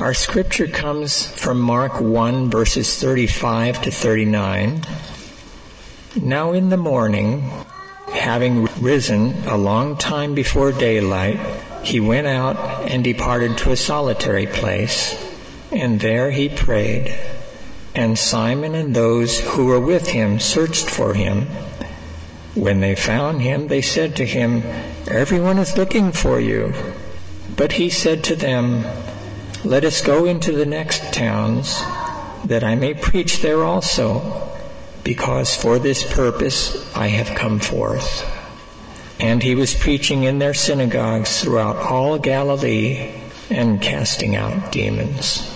Our scripture comes from Mark 1, verses 35 to 39. Now in the morning, having risen a long time before daylight, he went out and departed to a solitary place, and there he prayed. And Simon and those who were with him searched for him. When they found him, they said to him, "Everyone is looking for you." But he said to them, "Let us go into the next towns, that I may preach there also, because for this purpose I have come forth." And he was preaching in their synagogues throughout all Galilee and casting out demons.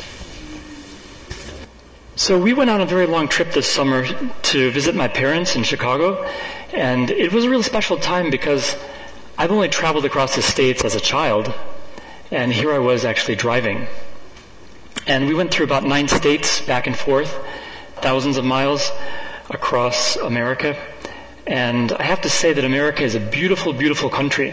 So we went on a very long trip this summer to visit my parents in Chicago, and it was a really special time because I've only traveled across the States as a child, and here I was actually driving. And we went through about 9 states back and forth, thousands of miles across America. And I have to say that America is a beautiful, beautiful country.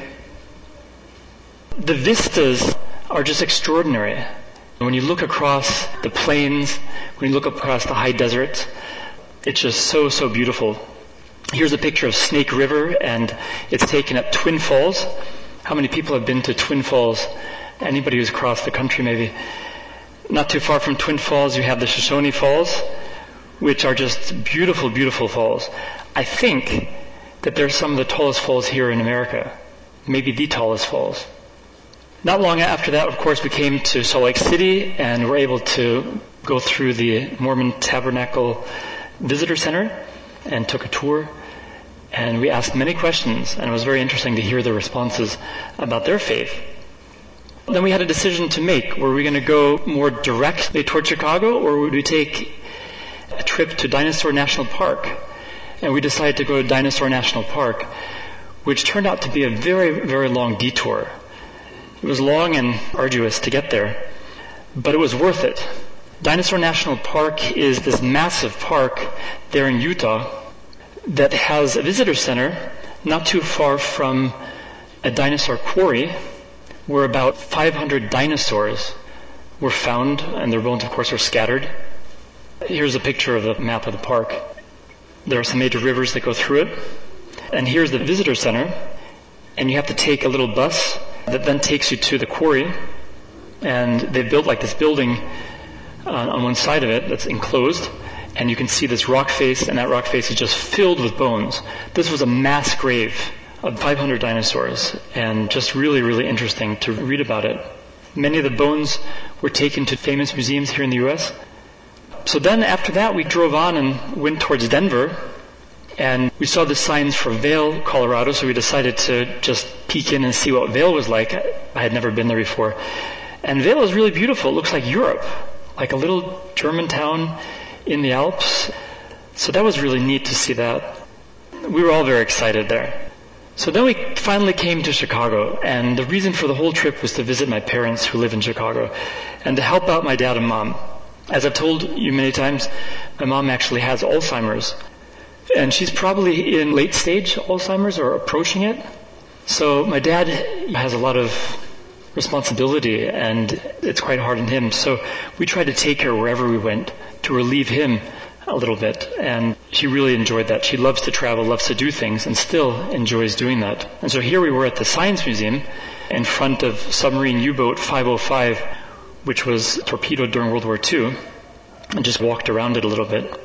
The vistas are just extraordinary. When you look across the plains, when you look across the high deserts, it's just so, so beautiful. Here's a picture of Snake River, and it's taken at Twin Falls. How many people have been to Twin Falls? Anybody who's crossed the country, maybe. Not too far from Twin Falls, you have the Shoshone Falls, which are just beautiful, beautiful falls. I think that they're some of the tallest falls here in America, maybe the tallest falls. Not long after that, of course, we came to Salt Lake City and were able to go through the Mormon Tabernacle Visitor Center and took a tour. And we asked many questions, and it was very interesting to hear their responses about their faith. Then we had a decision to make. Were we going to go more directly toward Chicago, or would we take a trip to Dinosaur National Park? And we decided to go to Dinosaur National Park, which turned out to be a very, very long detour. It was long and arduous to get there, but it was worth it. Dinosaur National Park is this massive park there in Utah that has a visitor center not too far from a dinosaur quarry where about 500 dinosaurs were found, and their bones, of course, are scattered. Here's a picture of the map of the park. There are some major rivers that go through it. And here's the visitor center, and you have to take a little bus that then takes you to the quarry. And they've built like this building on one side of it that's enclosed, and you can see this rock face, and that rock face is just filled with bones. This was a mass grave of 500 dinosaurs, and just really, really interesting to read about it. Many of the bones were taken to famous museums here in the U.S. So then after that, we drove on and went towards Denver, and we saw the signs for Vail, Colorado, so we decided to just peek in and see what Vail was like. I had never been there before. And Vail is really beautiful. It looks like Europe, like a little German town in the Alps. So that was really neat to see that. We were all very excited there. So then we finally came to Chicago, and the reason for the whole trip was to visit my parents who live in Chicago and to help out my dad and mom. As I've told you many times, my mom actually has Alzheimer's, and she's probably in late stage Alzheimer's or approaching it. So my dad has a lot of responsibility, and it's quite hard on him. So we tried to take her wherever we went to relieve him a little bit, and she really enjoyed that. She loves to travel, loves to do things, and still enjoys doing that. And so here we were at the Science Museum in front of submarine U-boat 505, which was torpedoed during World War II, and just walked around it a little bit.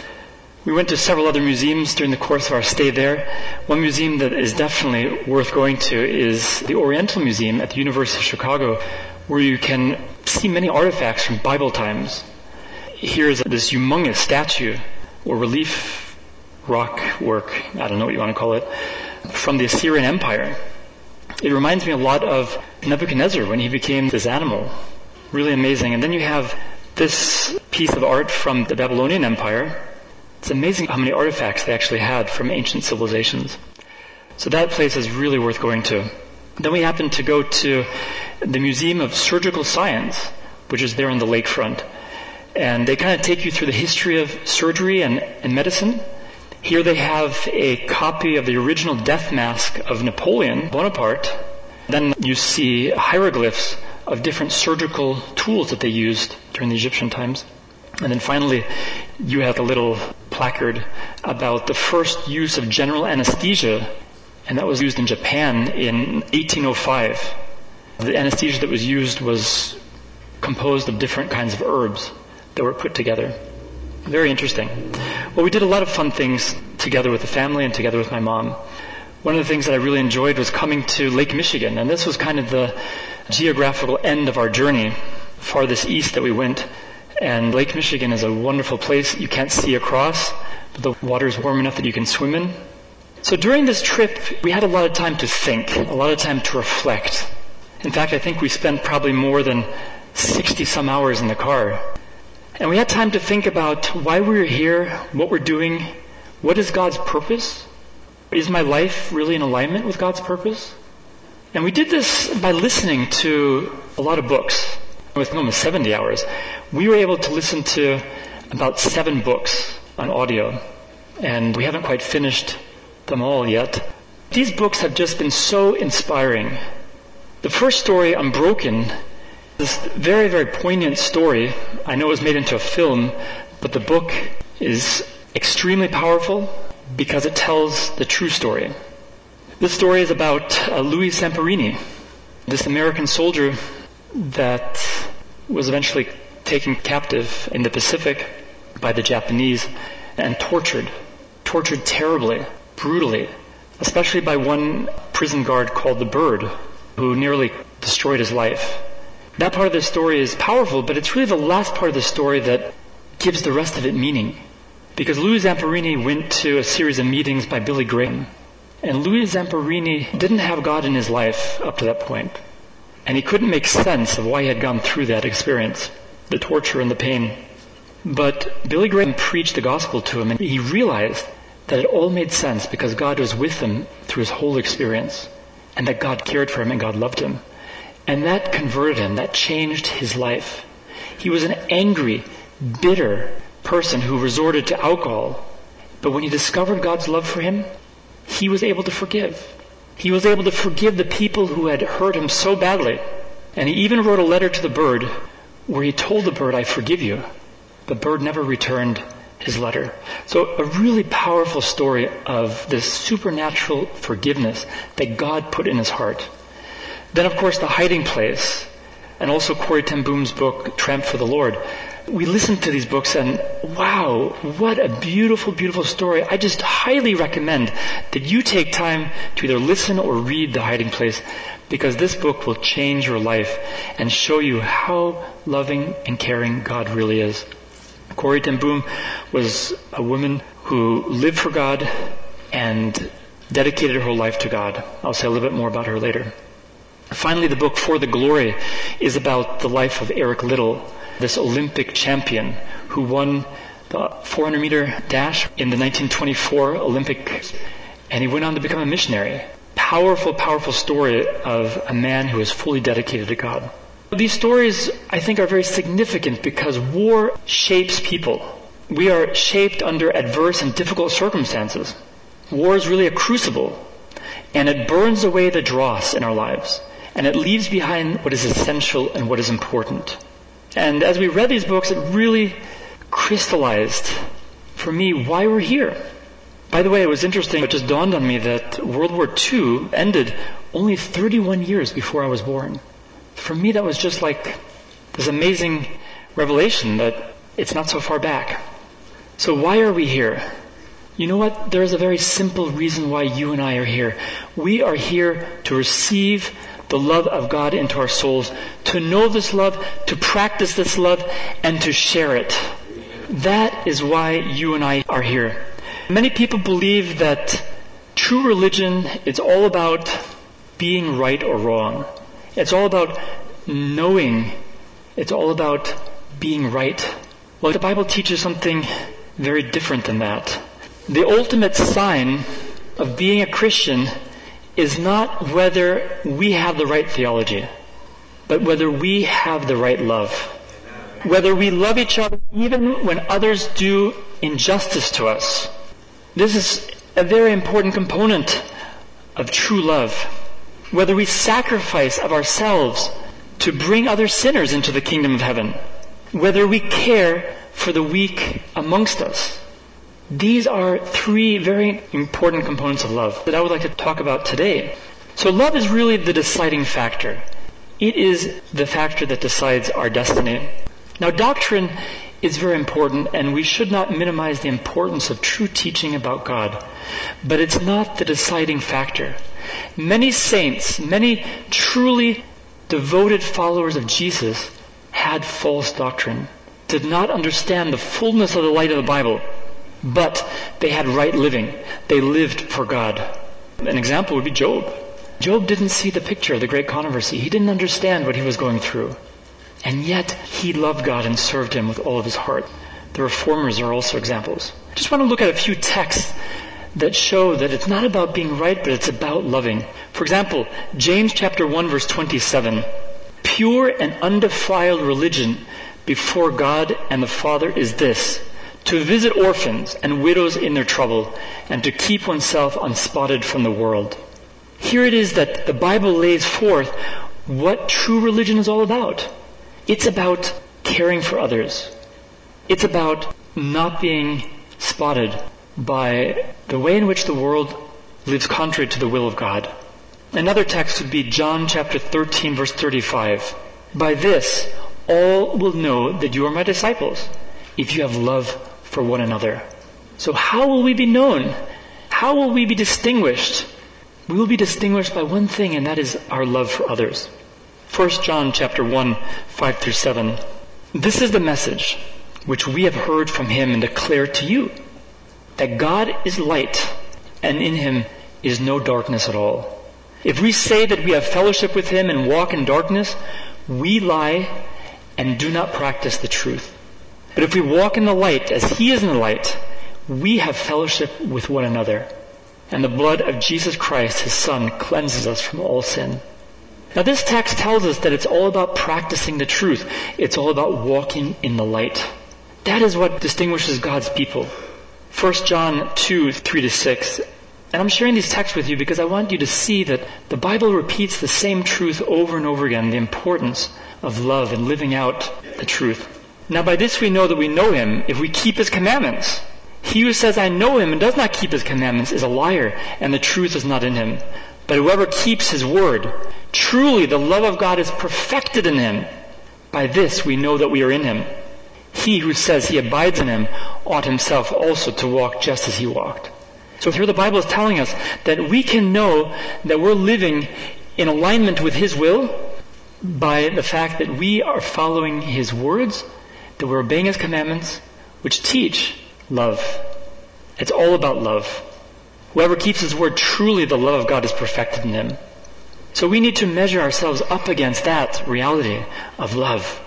We went to several other museums during the course of our stay there. One museum that is definitely worth going to is the Oriental Museum at the University of Chicago, where you can see many artifacts from Bible times. Here's this humongous statue or relief rock work, I don't know what you want to call it, from the Assyrian Empire. It reminds me a lot of Nebuchadnezzar when he became this animal. Really amazing. And then you have this piece of art from the Babylonian Empire. It's amazing how many artifacts they actually had from ancient civilizations. So that place is really worth going to. Then we happened to go to the Museum of Surgical Science, which is there on the lakefront. And they kind of take you through the history of surgery and medicine. Here they have a copy of the original death mask of Napoleon Bonaparte. Then you see hieroglyphs of different surgical tools that they used during the Egyptian times. And then finally, you had a little placard about the first use of general anesthesia, and that was used in Japan in 1805. The anesthesia that was used was composed of different kinds of herbs that were put together. Very interesting. Well, we did a lot of fun things together with the family and together with my mom. One of the things that I really enjoyed was coming to Lake Michigan, and this was kind of the geographical end of our journey, farthest east that we went. And Lake Michigan is a wonderful place. You can't see across, but the water is warm enough that you can swim in. So during this trip, we had a lot of time to think, a lot of time to reflect. In fact, I think we spent probably more than 60 some hours in the car. And we had time to think about why we were here, what we're doing, what is God's purpose? Is my life really in alignment with God's purpose? And we did this by listening to a lot of books. With almost 70 hours, we were able to listen to about 7 books on audio. And we haven't quite finished them all yet. These books have just been so inspiring. The first story, Unbroken, this very, very poignant story. I know it was made into a film, but the book is extremely powerful because it tells the true story. This story is about Louis Zamperini, this American soldier that was eventually taken captive in the Pacific by the Japanese and tortured terribly, brutally, especially by one prison guard called the Bird, who nearly destroyed his life. That part of the story is powerful, but it's really the last part of the story that gives the rest of it meaning. Because Louis Zamperini went to a series of meetings by Billy Graham, and Louis Zamperini didn't have God in his life up to that point. And he couldn't make sense of why he had gone through that experience, the torture and the pain. But Billy Graham preached the gospel to him, and he realized that it all made sense because God was with him through his whole experience, and that God cared for him and God loved him. And that converted him, that changed his life. He was an angry, bitter person who resorted to alcohol. But when he discovered God's love for him, he was able to forgive. He was able to forgive the people who had hurt him so badly. And he even wrote a letter to the Bird where he told the Bird, "I forgive you." The Bird never returned his letter. So a really powerful story of this supernatural forgiveness that God put in his heart. Then, of course, The Hiding Place, and also Corrie ten Boom's book, Tramp for the Lord. We listened to these books and, wow, what a beautiful, beautiful story. I just highly recommend that you take time to either listen or read The Hiding Place, because this book will change your life and show you how loving and caring God really is. Corrie ten Boom was a woman who lived for God and dedicated her whole life to God. I'll say a little bit more about her later. Finally, the book For the Glory is about the life of Eric Liddell, this Olympic champion who won the 400-meter dash in the 1924 Olympics, and he went on to become a missionary. Powerful, powerful story of a man who is fully dedicated to God. These stories, I think, are very significant because war shapes people. We are shaped under adverse and difficult circumstances. War is really a crucible, and it burns away the dross in our lives, and it leaves behind what is essential and what is important. And as we read these books, it really crystallized for me why we're here. By the way, it was interesting, it just dawned on me that World War II ended only 31 years before I was born. For me, that was just like this amazing revelation that it's not so far back. So why are we here? You know what? There is a very simple reason why you and I are here. We are here to receive the love of God into our souls, to know this love, to practice this love, and to share it. That is why you and I are here. Many people believe that true religion is all about being right or wrong. It's all about knowing. It's all about being right. Well, the Bible teaches something very different than that. The ultimate sign of being a Christian is not whether we have the right theology, but whether we have the right love. Whether we love each other even when others do injustice to us. This is a very important component of true love. Whether we sacrifice of ourselves to bring other sinners into the kingdom of heaven, whether we care for the weak amongst us. These are three very important components of love that I would like to talk about today. So love is really the deciding factor. It is the factor that decides our destiny. Now, doctrine is very important, and we should not minimize the importance of true teaching about God. But it's not the deciding factor. Many saints, many truly devoted followers of Jesus had false doctrine, did not understand the fullness of the light of the Bible, but they had right living. They lived for God. An example would be Job. Job didn't see the picture of the great controversy. He didn't understand what he was going through. And yet, he loved God and served him with all of his heart. The reformers are also examples. I just want to look at a few texts that show that it's not about being right, but it's about loving. For example, James chapter 1, verse 27. Pure and undefiled religion before God and the Father is this: to visit orphans and widows in their trouble, and to keep oneself unspotted from the world. Here it is that the Bible lays forth what true religion is all about. It's about caring for others. It's about not being spotted by the way in which the world lives contrary to the will of God. Another text would be John chapter 13, verse 35. By this, all will know that you are my disciples, if you have love for one another. So how will we be known? How will we be distinguished? We will be distinguished by one thing, and that is our love for others. 1 John chapter 1, 5 through 7. This is the message which we have heard from him and declare to you, that God is light, and in him is no darkness at all. If we say that we have fellowship with him and walk in darkness, we lie and do not practice the truth. But if we walk in the light as he is in the light, we have fellowship with one another. And the blood of Jesus Christ, his Son, cleanses us from all sin. Now this text tells us that it's all about practicing the truth. It's all about walking in the light. That is what distinguishes God's people. 1 John 2, 3 to 6. And I'm sharing these texts with you because I want you to see that the Bible repeats the same truth over and over again, the importance of love and living out the truth. Now by this we know that we know him if we keep his commandments. He who says, I know him, and does not keep his commandments is a liar, and the truth is not in him. But whoever keeps his word, truly the love of God is perfected in him. By this we know that we are in him. He who says he abides in him ought himself also to walk just as he walked. So here the Bible is telling us that we can know that we're living in alignment with his will by the fact that we are following his words, that we're obeying his commandments, which teach love. It's all about love. Whoever keeps his word, truly the love of God is perfected in him. So we need to measure ourselves up against that reality of love.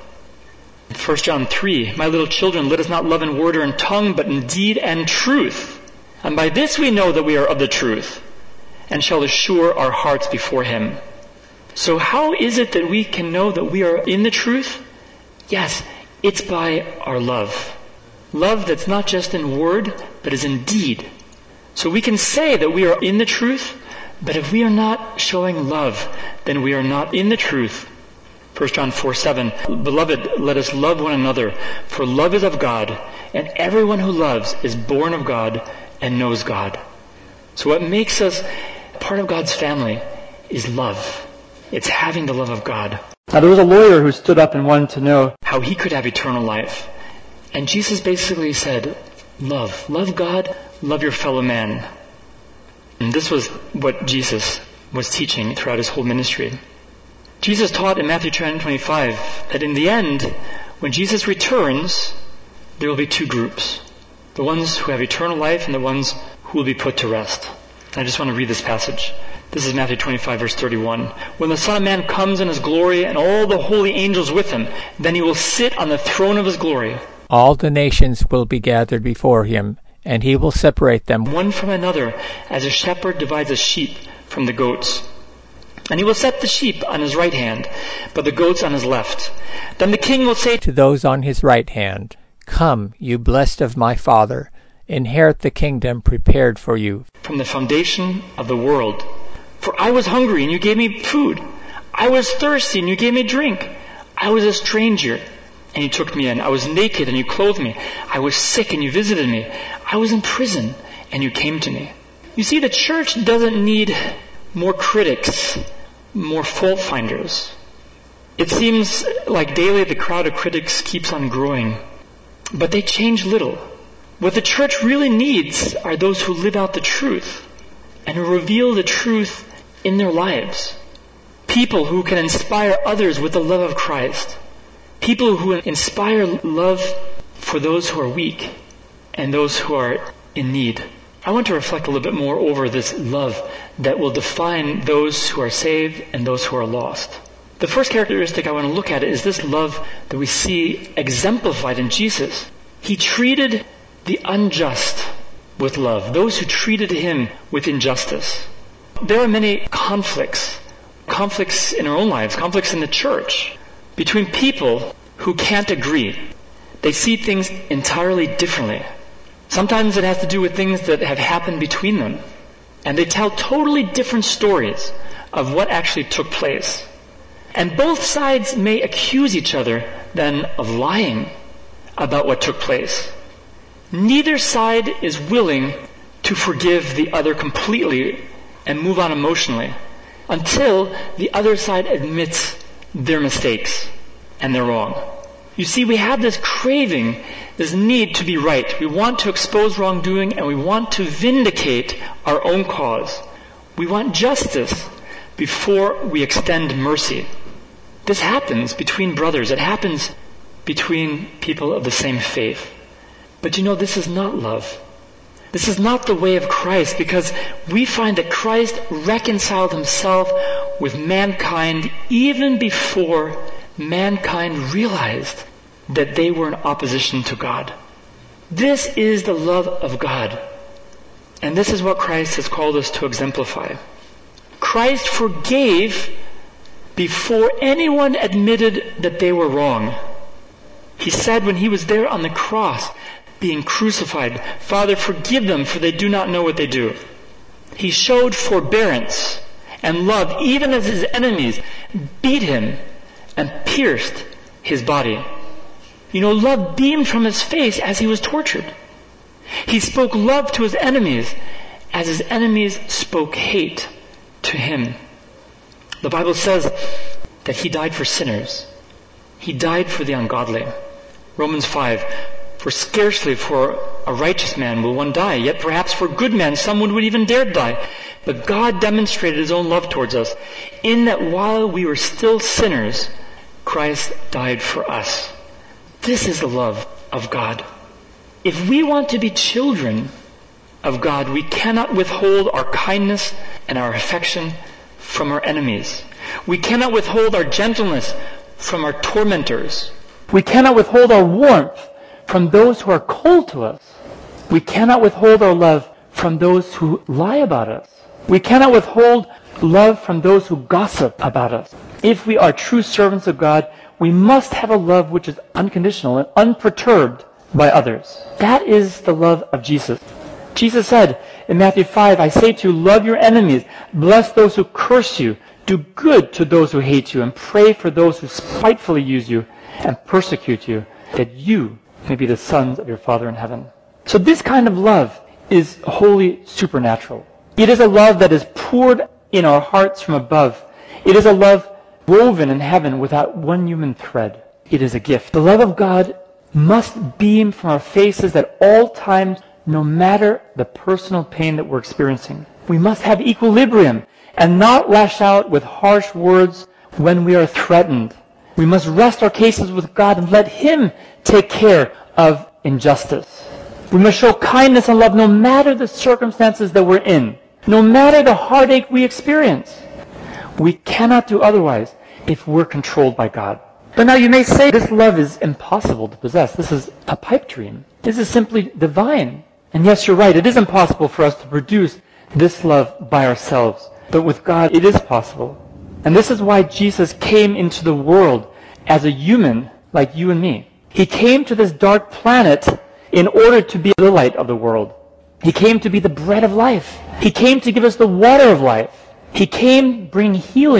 1 John 3, my little children, let us not love in word or in tongue, but in deed and truth. And by this we know that we are of the truth, and shall assure our hearts before him. So how is it that we can know that we are in the truth? Yes, it's by our love. Love that's not just in word, but is in deed. So we can say that we are in the truth, but if we are not showing love, then we are not in the truth. 1 John 4, 7, beloved, let us love one another, for love is of God, and everyone who loves is born of God and knows God. So what makes us part of God's family is love. It's having the love of God. Now there was a lawyer who stood up and wanted to know how he could have eternal life. And Jesus basically said, love. Love God, love your fellow man. And this was what Jesus was teaching throughout his whole ministry. Jesus taught in Matthew 10:25 that in the end, when Jesus returns, there will be two groups. The ones who have eternal life and the ones who will be put to rest. I just want to read this passage. This is Matthew 25, verse 31. When the Son of Man comes in his glory and all the holy angels with him, then he will sit on the throne of his glory. All the nations will be gathered before him, and he will separate them one from another, as a shepherd divides a sheep from the goats. And he will set the sheep on his right hand, but the goats on his left. Then the king will say to those on his right hand, come, you blessed of my Father, inherit the kingdom prepared for you from the foundation of the world. For I was hungry, and you gave me food. I was thirsty and you gave me drink. I was a stranger and you took me in. I was naked and you clothed me. I was sick and you visited me. I was in prison and you came to me. You see, the church doesn't need more critics, more fault finders. It seems like daily the crowd of critics keeps on growing, but they change little. What the church really needs are those who live out the truth and who reveal the truth in their lives. People who can inspire others with the love of Christ. People who inspire love for those who are weak and those who are in need. I want to reflect a little bit more over this love that will define those who are saved and those who are lost. The first characteristic I want to look at is this love that we see exemplified in Jesus. He treated the unjust with love, those who treated him with injustice. There are many conflicts in our own lives, conflicts in the church, between people who can't agree. They see things entirely differently. Sometimes it has to do with things that have happened between them. And they tell totally different stories of what actually took place. And both sides may accuse each other then of lying about what took place. Neither side is willing to forgive the other completely and move on emotionally until the other side admits their mistakes and they're wrong. You see, we have this craving, this need to be right. We want to expose wrongdoing and we want to vindicate our own cause. We want justice before we extend mercy. This happens between brothers. It happens between people of the same faith. But you know, this is not love. This is not the way of Christ, because we find that Christ reconciled himself with mankind even before mankind realized that they were in opposition to God. This is the love of God. And this is what Christ has called us to exemplify. Christ forgave before anyone admitted that they were wrong. He said when he was there on the cross, being crucified, "Father, forgive them, for they do not know what they do." He showed forbearance and love even as his enemies beat him and pierced his body. You know, love beamed from his face as he was tortured. He spoke love to his enemies as his enemies spoke hate to him. The Bible says that he died for sinners. He died for the ungodly. Romans 5, "For scarcely for a righteous man will one die, yet perhaps for a good man someone would even dare to die. But God demonstrated his own love towards us, in that while we were still sinners, Christ died for us." This is the love of God. If we want to be children of God, we cannot withhold our kindness and our affection from our enemies. We cannot withhold our gentleness from our tormentors. We cannot withhold our warmth from those who are cold to us. We cannot withhold our love from those who lie about us. We cannot withhold love from those who gossip about us. If we are true servants of God, we must have a love which is unconditional and unperturbed by others. That is the love of Jesus. Jesus said in Matthew 5, "I say to you, love your enemies, bless those who curse you, do good to those who hate you, and pray for those who spitefully use you and persecute you, that you may be the sons of your Father in heaven." So this kind of love is wholly supernatural. It is a love that is poured in our hearts from above. It is a love woven in heaven without one human thread. It is a gift. The love of God must beam from our faces at all times, no matter the personal pain that we're experiencing. We must have equilibrium and not lash out with harsh words when we are threatened. We must rest our cases with God and let him take care of injustice. We must show kindness and love no matter the circumstances that we're in, no matter the heartache we experience. We cannot do otherwise if we're controlled by God. But now you may say, this love is impossible to possess. This is a pipe dream. This is simply divine. And yes, you're right. It is impossible for us to produce this love by ourselves. But with God, it is possible. And this is why Jesus came into the world as a human like you and me. He came to this dark planet in order to be the light of the world. He came to be the bread of life. He came to give us the water of life. He came bring healing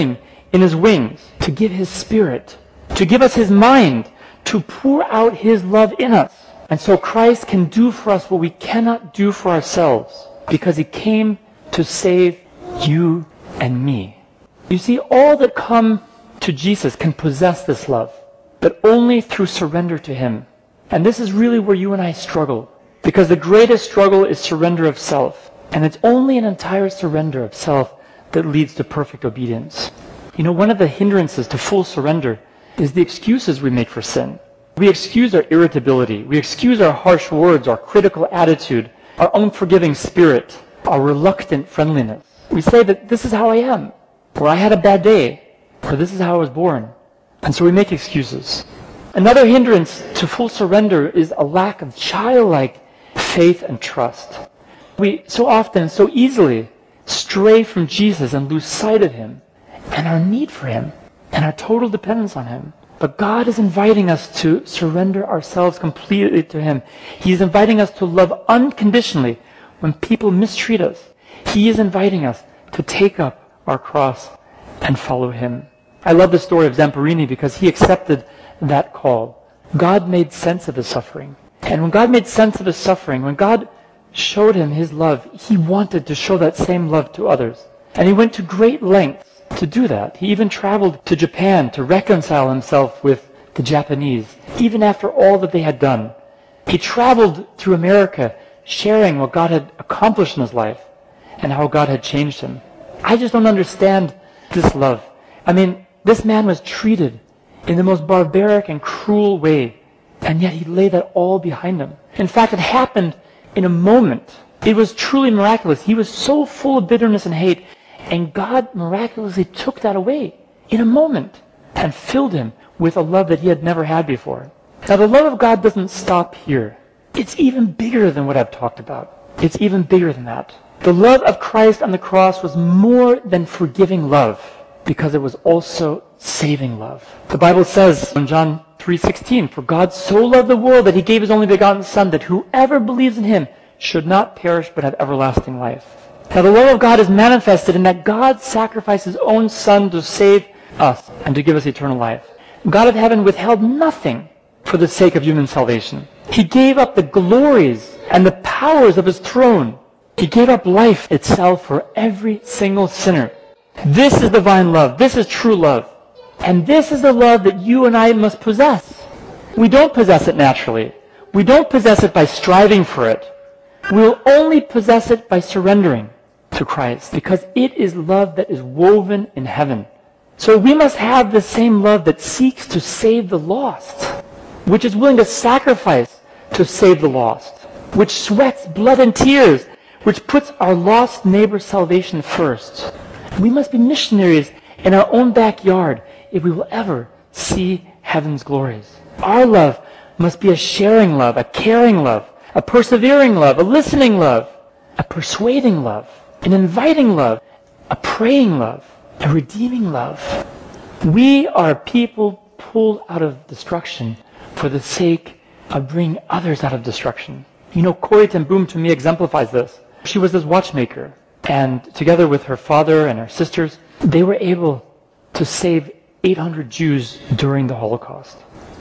in his wings, to give his Spirit, to give us his mind, to pour out his love in us. And so Christ can do for us what we cannot do for ourselves, because he came to save you and me. You see, all that come to Jesus can possess this love, but only through surrender to him. And this is really where you and I struggle, because the greatest struggle is surrender of self. And it's only an entire surrender of self that leads to perfect obedience. You know, one of the hindrances to full surrender is the excuses we make for sin. We excuse our irritability. We excuse our harsh words, our critical attitude, our unforgiving spirit, our reluctant friendliness. We say that this is how I am, or I had a bad day, or this is how I was born. And so we make excuses. Another hindrance to full surrender is a lack of childlike faith and trust. We so often, so easily stray from Jesus and lose sight of him and our need for him and our total dependence on him. But God is inviting us to surrender ourselves completely to him. He is inviting us to love unconditionally when people mistreat us. He is inviting us to take up our cross and follow him. I love the story of Zamperini because he accepted that call. God made sense of his suffering. And when God made sense of his suffering, when God showed him his love, he wanted to show that same love to others. And he went to great lengths to do that. He even traveled to Japan to reconcile himself with the Japanese, even after all that they had done. He traveled through America, sharing what God had accomplished in his life and how God had changed him. I just don't understand this love. I mean, this man was treated in the most barbaric and cruel way, and yet he laid that all behind him. In fact, it happened in a moment. It was truly miraculous. He was so full of bitterness and hate, and God miraculously took that away in a moment and filled him with a love that he had never had before. Now, the love of God doesn't stop here. It's even bigger than what I've talked about. It's even bigger than that. The love of Christ on the cross was more than forgiving love, because it was also saving love. The Bible says in John 3:16, "For God so loved the world that he gave his only begotten Son, that whoever believes in him should not perish but have everlasting life." Now the love of God is manifested in that God sacrificed his own Son to save us and to give us eternal life. God of heaven withheld nothing for the sake of human salvation. He gave up the glories and the powers of his throne. He gave up life itself for every single sinner. This is divine love. This is true love. And this is the love that you and I must possess. We don't possess it naturally. We don't possess it by striving for it. We'll only possess it by surrendering to Christ, because it is love that is woven in heaven. So we must have the same love that seeks to save the lost, which is willing to sacrifice to save the lost, which sweats blood and tears, which puts our lost neighbor's salvation first. We must be missionaries in our own backyard if we will ever see heaven's glories. Our love must be a sharing love, a caring love, a persevering love, a listening love, a persuading love, an inviting love, a praying love, a redeeming love. We are people pulled out of destruction for the sake of bringing others out of destruction. You know, Corrie ten Boom to me exemplifies this. She was this watchmaker, and together with her father and her sisters, they were able to save 800 Jews during the Holocaust.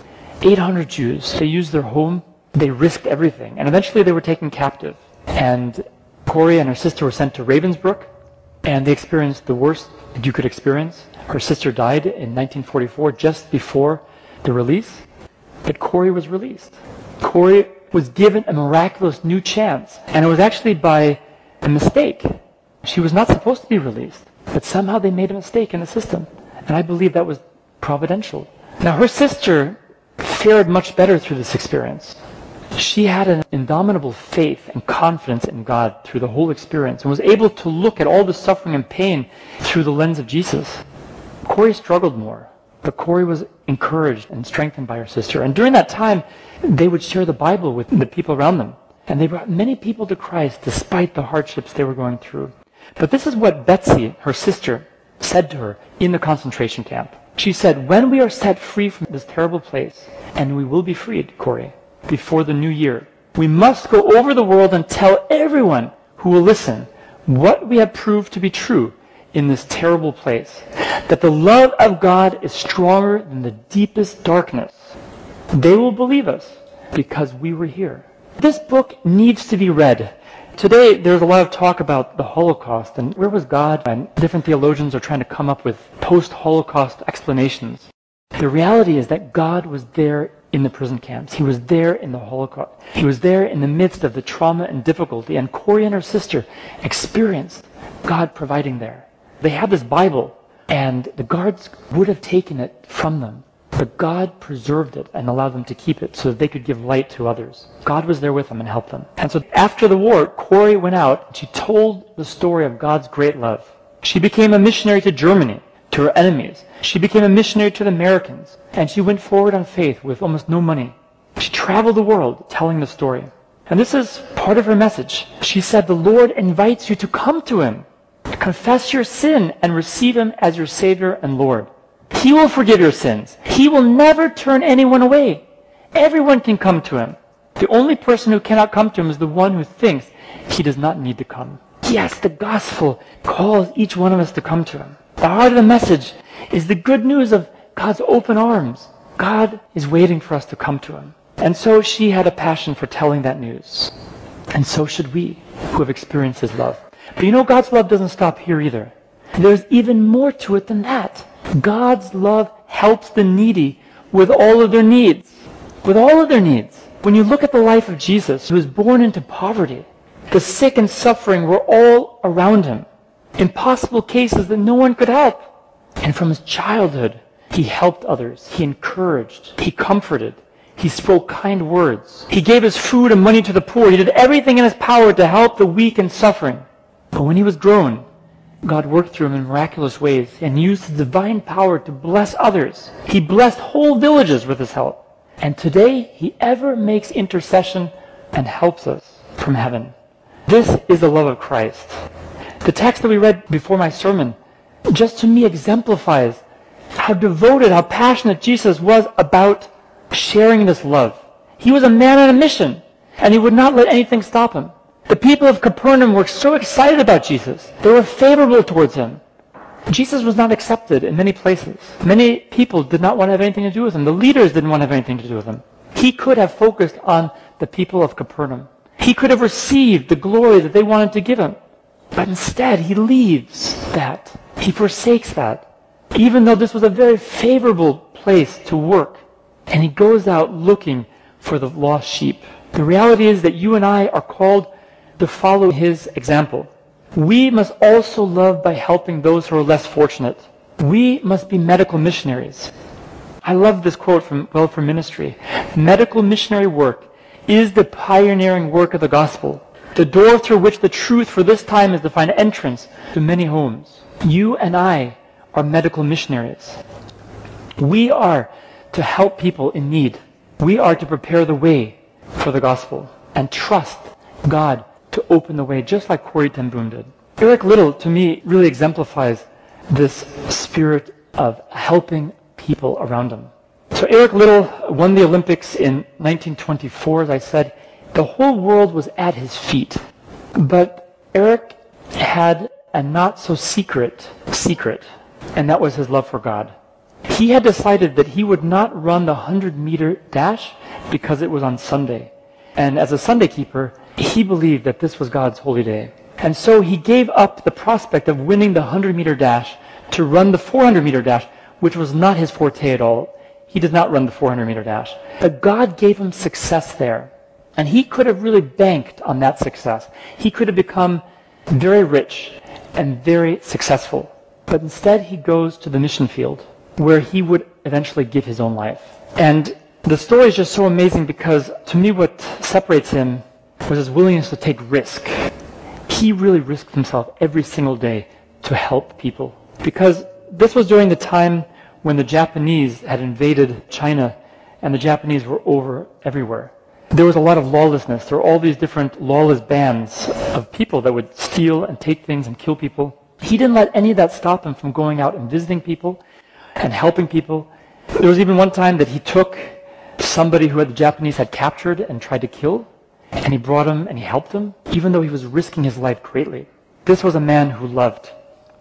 800 Jews. They used their home. They risked everything. And eventually they were taken captive. And Corrie and her sister were sent to Ravensbrück, and they experienced the worst that you could experience. Her sister died in 1944, just before the release. But Corrie was released. Corrie was given a miraculous new chance. And it was actually by a mistake. She was not supposed to be released. But somehow they made a mistake in the system. And I believe that was providential. Now her sister fared much better through this experience. She had an indomitable faith and confidence in God through the whole experience and was able to look at all the suffering and pain through the lens of Jesus. Corrie struggled more, but Corrie was encouraged and strengthened by her sister. And during that time, they would share the Bible with the people around them. And they brought many people to Christ despite the hardships they were going through. But this is what Betsy, her sister, said to her in the concentration camp. She said, "When we are set free from this terrible place, and we will be freed, Corrie, before the new year, we must go over the world and tell everyone who will listen what we have proved to be true in this terrible place, that the love of God is stronger than the deepest darkness, they will believe us because we were here. This book needs to be read. Today, there's a lot of talk about the Holocaust and where was God, and different theologians are trying to come up with post-Holocaust explanations. The reality is that God was there in the prison camps. He was there in the Holocaust. He was there in the midst of the trauma and difficulty, and Corrie and her sister experienced God providing there. They had this Bible, and the guards would have taken it from them, but God preserved it and allowed them to keep it so that they could give light to others. God was there with them and helped them. And so after the war, Corrie went out and she told the story of God's great love. She became a missionary to Germany, to her enemies. She became a missionary to the Americans, and she went forward on faith with almost no money. She traveled the world telling the story. And this is part of her message. She said, the Lord invites you to come to Him, to confess your sin and receive Him as your Savior and Lord. He will forgive your sins. He will never turn anyone away. Everyone can come to Him. The only person who cannot come to Him is the one who thinks he does not need to come. Yes, the gospel calls each one of us to come to Him. The heart of the message is the good news of God's open arms. God is waiting for us to come to Him. And so she had a passion for telling that news. And so should we, who have experienced His love. But you know, God's love doesn't stop here either. There's even more to it than that. God's love helps the needy with all of their needs. With all of their needs. When you look at the life of Jesus, who was born into poverty, the sick and suffering were all around Him. Impossible cases that no one could help. And from His childhood, He helped others. He encouraged. He comforted. He spoke kind words. He gave His food and money to the poor. He did everything in His power to help the weak and suffering. But when He was grown, God worked through Him in miraculous ways and used His divine power to bless others. He blessed whole villages with His help. And today, He ever makes intercession and helps us from heaven. This is the love of Christ. The text that we read before my sermon just to me exemplifies how devoted, how passionate Jesus was about sharing this love. He was a man on a mission, and He would not let anything stop Him. The people of Capernaum were so excited about Jesus. They were favorable towards Him. Jesus was not accepted in many places. Many people did not want to have anything to do with Him. The leaders didn't want to have anything to do with Him. He could have focused on the people of Capernaum. He could have received the glory that they wanted to give Him. But instead, He leaves that. He forsakes that. Even though this was a very favorable place to work. And He goes out looking for the lost sheep. The reality is that you and I are called to follow His example. We must also love by helping those who are less fortunate. We must be medical missionaries. I love this quote from Welfare Ministry. Medical missionary work is the pioneering work of the gospel, the door through which the truth for this time is to find entrance to many homes. You and I are medical missionaries. We are to help people in need. We are to prepare the way for the gospel and trust God to open the way, just like Corrie ten Boom did. Eric Liddell, to me, really exemplifies this spirit of helping people around him. So Eric Liddell won the Olympics in 1924, as I said. The whole world was at his feet. But Eric had a not-so-secret secret, and that was his love for God. He had decided that he would not run the 100-meter dash because it was on Sunday. And as a Sunday keeper, he believed that this was God's holy day. And so he gave up the prospect of winning the 100-meter dash to run the 400-meter dash, which was not his forte at all. He did not run the 400-meter dash. But God gave him success there. And he could have really banked on that success. He could have become very rich and very successful. But instead, he goes to the mission field, where he would eventually give his own life. And the story is just so amazing because, to me, what separates him was his willingness to take risk. He really risked himself every single day to help people. Because this was during the time when the Japanese had invaded China and the Japanese were over everywhere. There was a lot of lawlessness. There were all these different lawless bands of people that would steal and take things and kill people. He didn't let any of that stop him from going out and visiting people and helping people. There was even one time that he took somebody who the Japanese had captured and tried to kill, and he brought him and he helped him, even though he was risking his life greatly. This was a man who loved.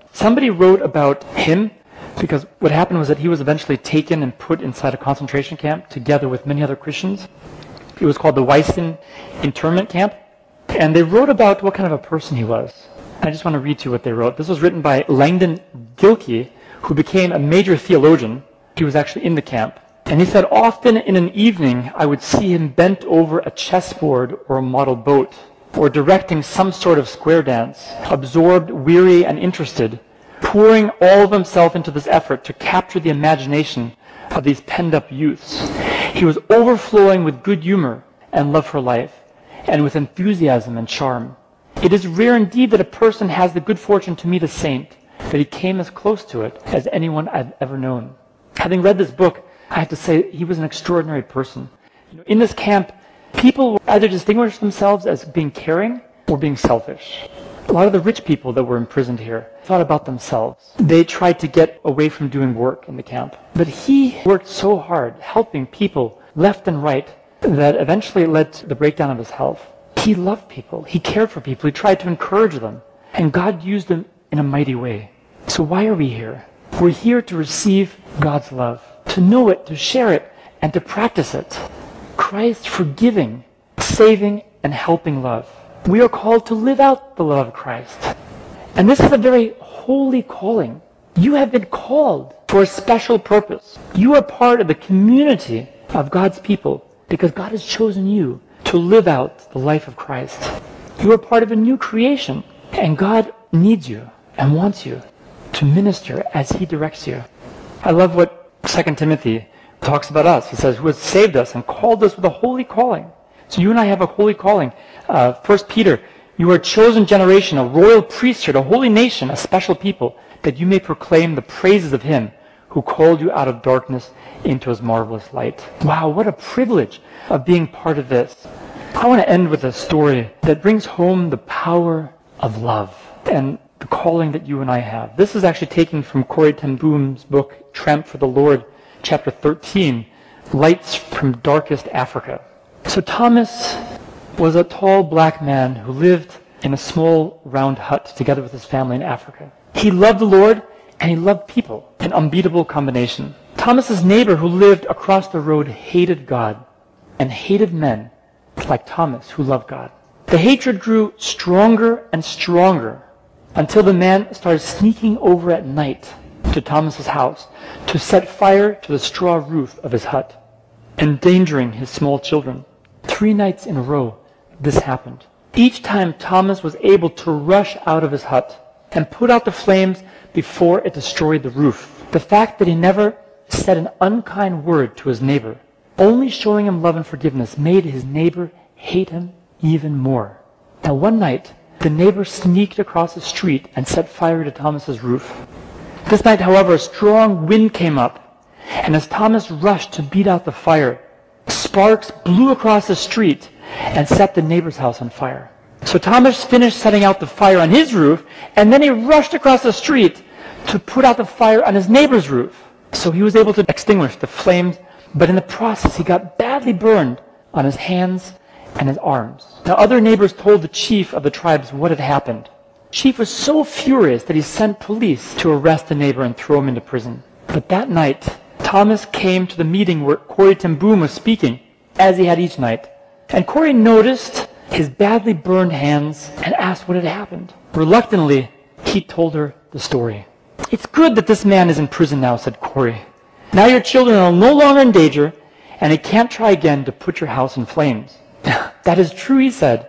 Somebody wrote about him because what happened was that he was eventually taken and put inside a concentration camp together with many other Christians. It was called the Weisen internment camp. And they wrote about what kind of a person he was. I just want to read to you what they wrote. This was written by Langdon Gilkey, who became a major theologian. He was actually in the camp. And he said, often in an evening, I would see him bent over a chessboard or a model boat, or directing some sort of square dance, absorbed, weary, and interested, pouring all of himself into this effort to capture the imagination of these penned-up youths. He was overflowing with good humor and love for life, and with enthusiasm and charm. It is rare indeed that a person has the good fortune to meet a saint, but he came as close to it as anyone I've ever known. Having read this book, I have to say he was an extraordinary person. In this camp, people either distinguished themselves as being caring or being selfish. A lot of the rich people that were imprisoned here thought about themselves. They tried to get away from doing work in the camp. But he worked so hard, helping people left and right, that eventually led to the breakdown of his health. He loved people. He cared for people. He tried to encourage them. And God used him in a mighty way. So why are we here? We're here to receive God's love, to know it, to share it, and to practice it. Christ's forgiving, saving, and helping love. We are called to live out the love of Christ. And this is a very holy calling. You have been called for a special purpose. You are part of the community of God's people because God has chosen you to live out the life of Christ. You are part of a new creation, and God needs you and wants you to minister as He directs you. I love what 2 Timothy talks about us. He says, who has saved us and called us with a holy calling. So you and I have a holy calling. 1 Peter, you are a chosen generation, a royal priesthood, a holy nation, a special people, that you may proclaim the praises of Him who called you out of darkness into His marvelous light. Wow, what a privilege of being part of this. I want to end with a story that brings home the power of love and the calling that you and I have. This is actually taken from Corrie ten Boom's book, Tramp for the Lord, chapter 13, Lights from Darkest Africa. So Thomas was a tall black man who lived in a small round hut together with his family in Africa. He loved the Lord and he loved people, an unbeatable combination. Thomas's neighbor who lived across the road hated God and hated men like Thomas who loved God. The hatred grew stronger and stronger until the man started sneaking over at night to Thomas's house to set fire to the straw roof of his hut, endangering his small children. 3 nights in a row, this happened. Each time Thomas was able to rush out of his hut and put out the flames before it destroyed the roof. The fact that he never said an unkind word to his neighbor, only showing him love and forgiveness, made his neighbor hate him even more. Now one night, the neighbor sneaked across the street and set fire to Thomas's roof. This night, however, a strong wind came up, and as Thomas rushed to beat out the fire, sparks blew across the street and set the neighbor's house on fire. So Thomas finished setting out the fire on his roof, and then he rushed across the street to put out the fire on his neighbor's roof. So he was able to extinguish the flames, but in the process he got badly burned on his hands and his arms. Now other neighbors told the chief of the tribes what had happened. Chief was so furious that he sent police to arrest the neighbor and throw him into prison. But that night, Thomas came to the meeting where Corrie ten Boom was speaking, as he had each night. And Corrie noticed his badly burned hands and asked what had happened. Reluctantly, he told her the story. It's good that this man is in prison now, said Corrie. Now your children are no longer in danger, and he can't try again to put your house in flames. That is true, he said.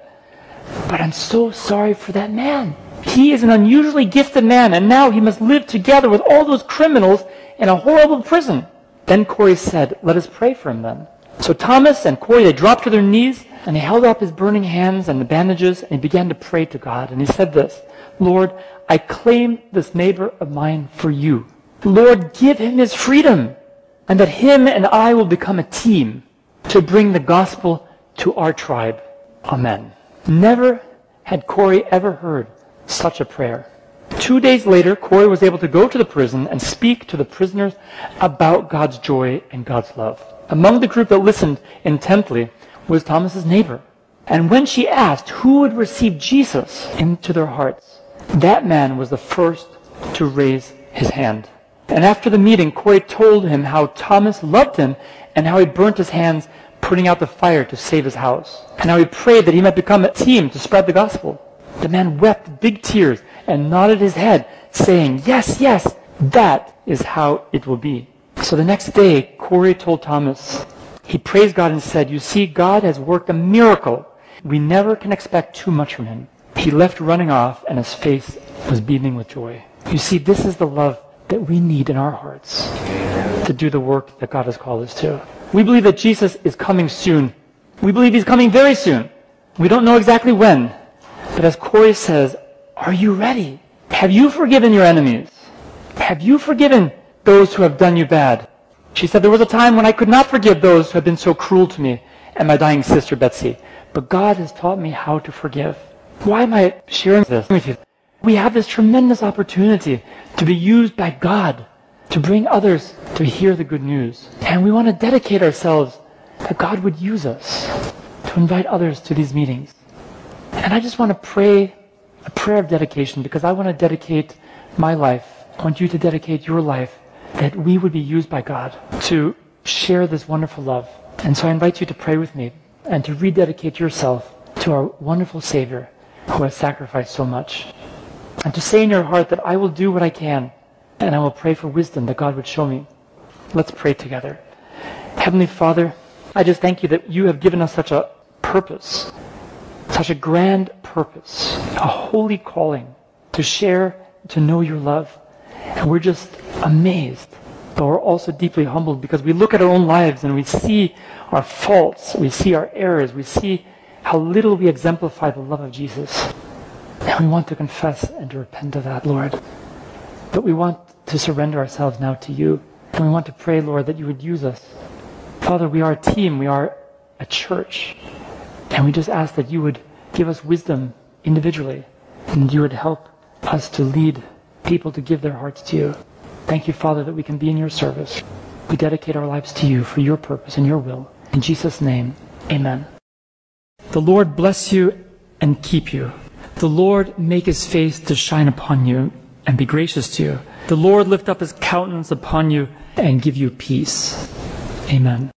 But I'm so sorry for that man. He is an unusually gifted man, and now he must live together with all those criminals in a horrible prison. Then Corrie said, let us pray for him then. So Thomas and Corrie, they dropped to their knees, and he held up his burning hands and the bandages, and he began to pray to God. And he said this, Lord, I claim this neighbor of mine for you. Lord, give him his freedom, and that him and I will become a team to bring the gospel to our tribe. Amen. Never had Corrie ever heard such a prayer. 2 days later, Corrie was able to go to the prison and speak to the prisoners about God's joy and God's love. Among the group that listened intently was Thomas's neighbor. And when she asked who would receive Jesus into their hearts, that man was the first to to raise his hand. And after the meeting, Corey told him how Thomas loved him and how he burnt his hands putting out the fire to save his house, and how he prayed that he might become a team to spread the gospel. The man wept big tears and nodded his head, saying, "Yes, yes, that is how it will be." So the next day, Corey told Thomas, he praised God and said, "You see, God has worked a miracle. We never can expect too much from him." He left running off, and his face was beaming with joy. You see, this is the love that we need in our hearts to do the work that God has called us to. We believe that Jesus is coming soon. We believe he's coming very soon. We don't know exactly when. But as Corey says, are you ready? Have you forgiven your enemies? Have you forgiven those who have done you bad? She said, there was a time when I could not forgive those who have been so cruel to me and my dying sister Betsy. But God has taught me how to forgive. Why am I sharing this with you? We have this tremendous opportunity to be used by God to bring others to hear the good news. And we want to dedicate ourselves that God would use us to invite others to these meetings. And I just want to pray a prayer of dedication, because I want to dedicate my life. I want you to dedicate your life, that we would be used by God to share this wonderful love. And so I invite you to pray with me and to rededicate yourself to our wonderful Savior who has sacrificed so much. And to say in your heart that I will do what I can, and I will pray for wisdom that God would show me. Let's pray together. Heavenly Father, I just thank you that you have given us such a purpose, such a grand purpose, a holy calling to share, to know your love. And we're just amazed, but we're also deeply humbled, because we look at our own lives and we see our faults, we see our errors, we see how little we exemplify the love of Jesus. And we want to confess and to repent of that, Lord. But we want to surrender ourselves now to you. And we want to pray, Lord, that you would use us. Father, we are a team, we are a church. And we just ask that you would give us wisdom individually, and you would help us to lead people to give their hearts to you. Thank you, Father, that we can be in your service. We dedicate our lives to you for your purpose and your will. In Jesus' name, amen. The Lord bless you and keep you. The Lord make his face to shine upon you and be gracious to you. The Lord lift up his countenance upon you and give you peace. Amen.